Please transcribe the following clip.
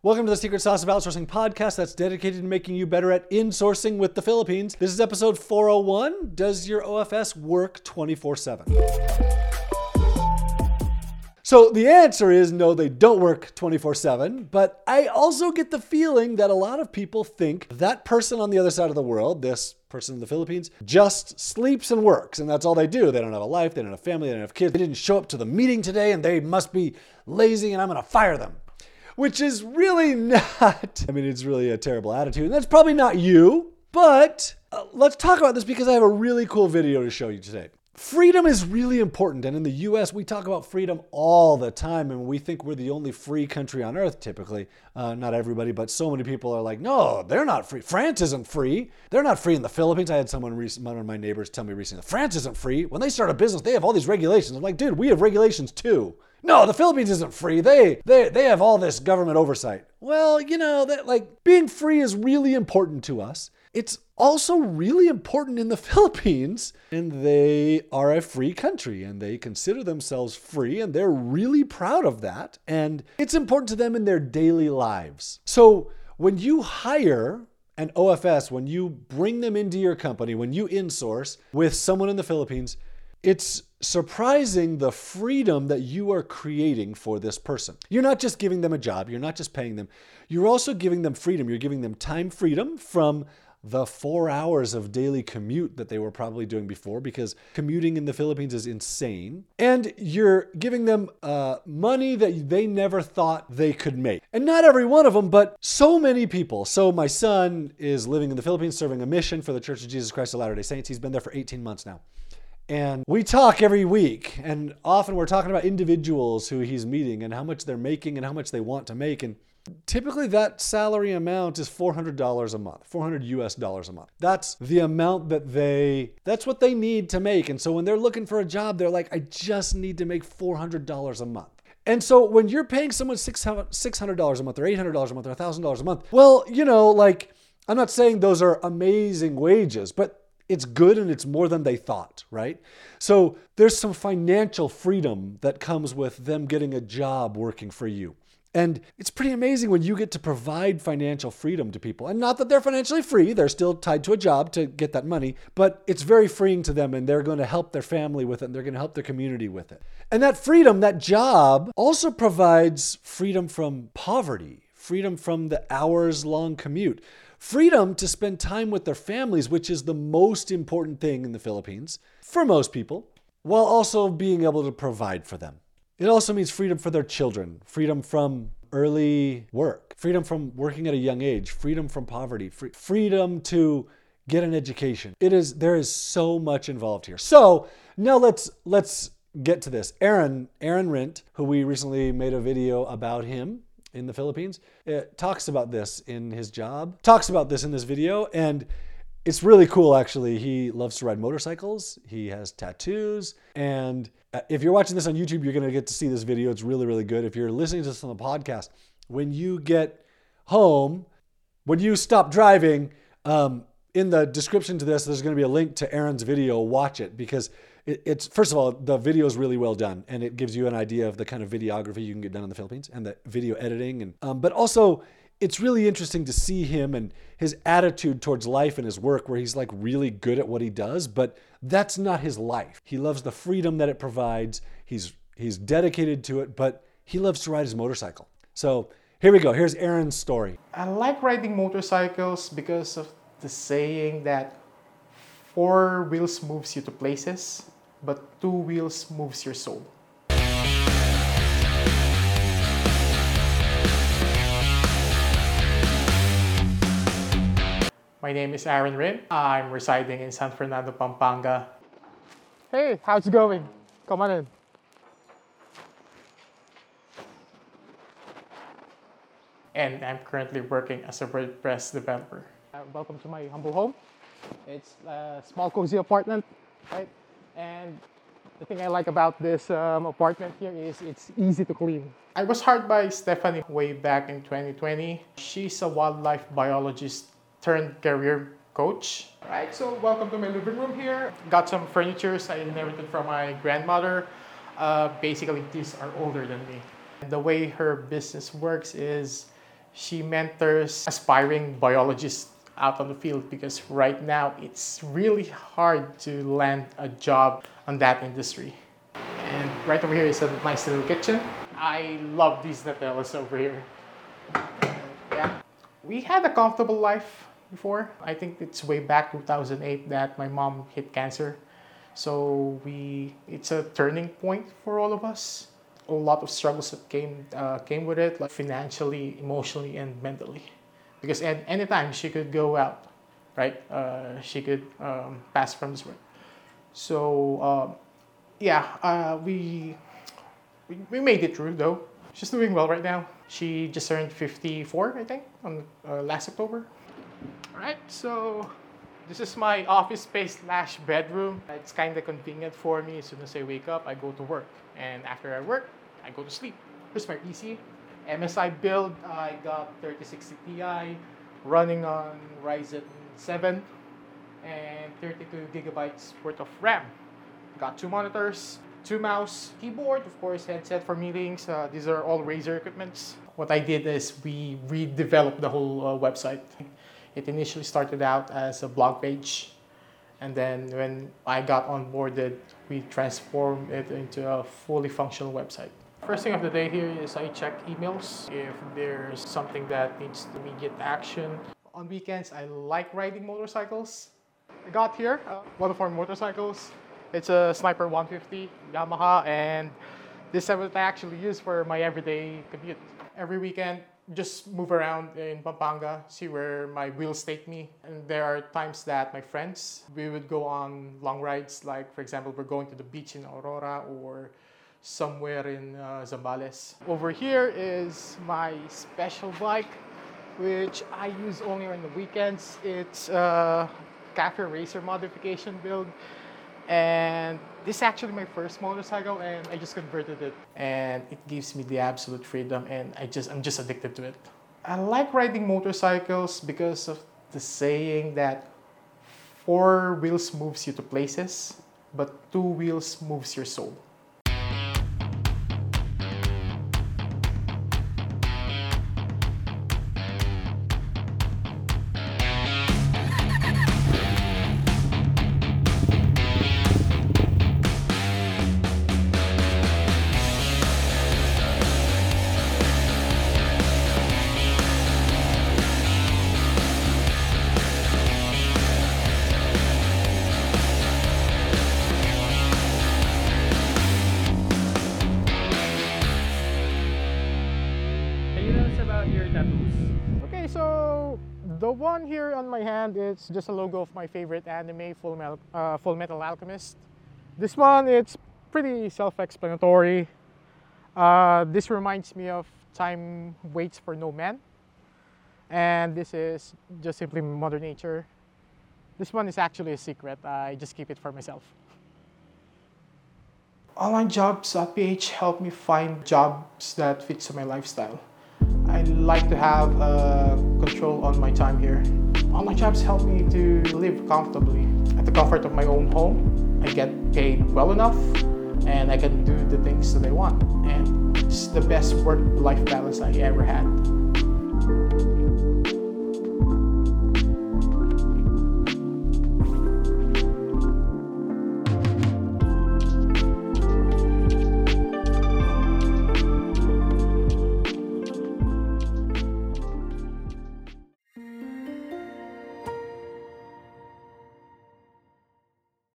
Welcome to the Secret Sauce of Outsourcing podcast that's dedicated to making you better at insourcing with the Philippines. This is episode 401. Does your OFS work 24/7? So the answer is no, they don't work 24/7, but I also get the feeling that a lot of people think that person on the other side of the world, this person in the Philippines, just sleeps and works, and that's all they do. They don't have a life, they don't have family, they don't have kids, they didn't show up to the meeting today, and they must be lazy, and I'm gonna fire them. Which is really not, it's really a terrible attitude. And that's probably not you, but let's talk about this because I have a really cool video to show you today. Freedom is really important. And in the US, we talk about freedom all the time. And we think we're the only free country on earth, typically. Not everybody, but so many people are like, no, they're not free. France isn't free. They're not free in the Philippines. I had one of my neighbors tell me recently, France isn't free. When they start a business, they have all these regulations. I'm like, dude, we have regulations too. No, the Philippines isn't free. They have all this government oversight. Well, being free is really important to us. It's also really important in the Philippines, and they are a free country, and they consider themselves free, and they're really proud of that, and it's important to them in their daily lives. So when you hire an OFS, when you bring them into your company, when you insource with someone in the Philippines, it's surprising the freedom that you are creating for this person. You're not just giving them a job. You're not just paying them. You're also giving them freedom. You're giving them time freedom from the 4 hours of daily commute that they were probably doing before, because commuting in the Philippines is insane. And you're giving them money that they never thought they could make. And not every one of them, but so many people. So my son is living in the Philippines, serving a mission for the Church of Jesus Christ of Latter-day Saints. He's been there for 18 months now. And we talk every week, and often we're talking about individuals who he's meeting and how much they're making and how much they want to make. And typically that salary amount is $400 a month, $400 US a month. That's the amount that's what they need to make. And so when they're looking for a job, they're like, I just need to make $400 a month. And so when you're paying someone $600 a month or $800 a month or $1,000 a month, well, I'm not saying those are amazing wages, but it's good and it's more than they thought, right? So there's some financial freedom that comes with them getting a job working for you. And it's pretty amazing when you get to provide financial freedom to people. And not that they're financially free, they're still tied to a job to get that money, but it's very freeing to them, and they're going to help their family with it, and they're going to help their community with it. And that freedom, that job, also provides freedom from poverty, freedom from the hours-long commute, freedom to spend time with their families, which is the most important thing in the Philippines for most people, while also being able to provide for them. It also means freedom for their children, freedom from early work, freedom from working at a young age, freedom from poverty, freedom to get an education. There is so much involved here. So now let's get to this. Aaron Rent, who we recently made a video about him in the Philippines, talks about this in his job, talks about this in this video, and it's really cool, actually. He loves to ride motorcycles. He has tattoos. And if you're watching this on YouTube, you're going to get to see this video. It's really, really good. If you're listening to this on the podcast, when you get home, when you stop driving, in the description to this, there's going to be a link to Aaron's video. Watch it, because it's, first of all, the video is really well done, and it gives you an idea of the kind of videography you can get done in the Philippines and the video editing. But also, it's really interesting to see him and his attitude towards life and his work, where he's like really good at what he does, but that's not his life. He loves the freedom that it provides. He's dedicated to it, but he loves to ride his motorcycle. So here we go. Here's Aaron's story. I like riding motorcycles because of the saying that 4 wheels moves you to places, but 2 wheels moves your soul. My name is Aaron Rin. I'm residing in San Fernando, Pampanga. Hey, how's it going? Come on in. And I'm currently working as a WordPress developer. Welcome to my humble home. It's a small, cozy apartment, right? And the thing I like about this apartment here is it's easy to clean. I was hired by Stephanie way back in 2020. She's a wildlife biologist turned career coach. All right, so welcome to my living room here. Got some furniture I inherited from my grandmother. Basically, these are older than me. And the way her business works is She mentors aspiring biologists out on the field because right now it's really hard to land a job on that industry. And right over here is a nice little kitchen. I love these Nutellas over here. Yeah. We had a comfortable life before. I think it's way back 2008 that my mom hit cancer. So it's a turning point for all of us. A lot of struggles that came with it, like financially, emotionally, and mentally. Because at any time she could go out, right? She could pass from this world. So we made it through though. She's doing well right now. She just turned 54, I think, on last October. All right, so this is my office space / bedroom. It's kind of convenient for me. As soon as I wake up, I go to work. And after I work, I go to sleep. Here's my PC. MSI build, I got 3060 Ti running on Ryzen 7 and 32 gigabytes worth of RAM. Got 2 monitors, 2 mouse, keyboard, of course, headset for meetings. These are all Razer equipments. What I did is we redeveloped the whole website. It initially started out as a blog page, and then when I got onboarded, we transformed it into a fully functional website. First thing of the day here is I check emails if there's something that needs immediate action. On weekends, I like riding motorcycles. I got here one of our motorcycles. It's a Sniper 150 Yamaha, and this is what I actually use for my everyday commute. Every weekend, just move around in Pampanga, see where my wheels take me. And there are times that my friends, we would go on long rides, like for example, we're going to the beach in Aurora or somewhere in Zambales. Over here is my special bike, which I use only on the weekends. It's a Cafe Racer modification build. And this is actually my first motorcycle, and I just converted it. And it gives me the absolute freedom, and I'm just addicted to it. I like riding motorcycles because of the saying that 4 wheels moves you to places, but 2 wheels moves your soul. Your tattoos? Okay, so the one here on my hand is just a logo of my favorite anime, Full Metal Alchemist. This one, it's pretty self-explanatory. This reminds me of Time Waits for No Man. And this is just simply Mother Nature. This one is actually a secret. I just keep it for myself. Online jobs.ph helped me find jobs that fits my lifestyle. I like to have control on my time here. Online jobs help me to live comfortably. At the comfort of my own home, I get paid well enough, and I can do the things that I want. And it's the best work-life balance I ever had.